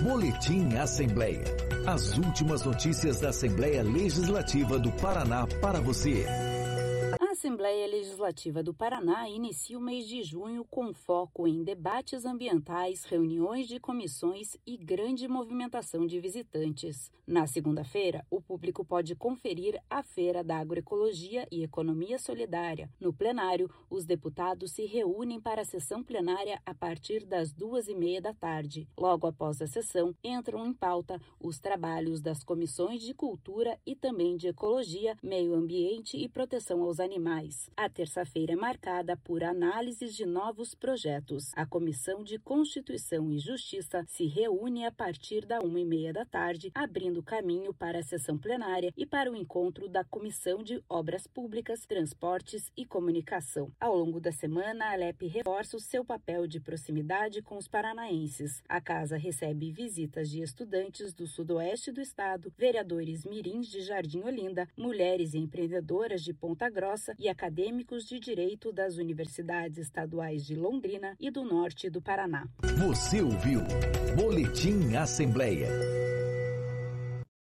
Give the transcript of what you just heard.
Boletim Assembleia. As últimas notícias da Assembleia Legislativa do Paraná para você. A Assembleia Legislativa do Paraná inicia o mês de junho com foco em debates ambientais, reuniões de comissões e grande movimentação de visitantes. Na segunda-feira, o público pode conferir a Feira da Agroecologia e Economia Solidária. No plenário, os deputados se reúnem para a sessão plenária a partir das 2h30 da tarde. Logo após a sessão, entram em pauta os trabalhos das comissões de Cultura e também de Ecologia, Meio Ambiente e Proteção aos Animais. A terça-feira é marcada por análises de novos projetos. A Comissão de Constituição e Justiça se reúne a partir da 1h30 da tarde, abrindo caminho para a sessão plenária e para o encontro da Comissão de Obras Públicas, Transportes e Comunicação. Ao longo da semana, a ALEP reforça o seu papel de proximidade com os paranaenses. A casa recebe visitas de estudantes do sudoeste do estado, vereadores mirins de Jardim Olinda, mulheres e empreendedoras de Ponta Grossa e acadêmicos de direito das universidades estaduais de Londrina e do norte do Paraná. Você ouviu Boletim Assembleia.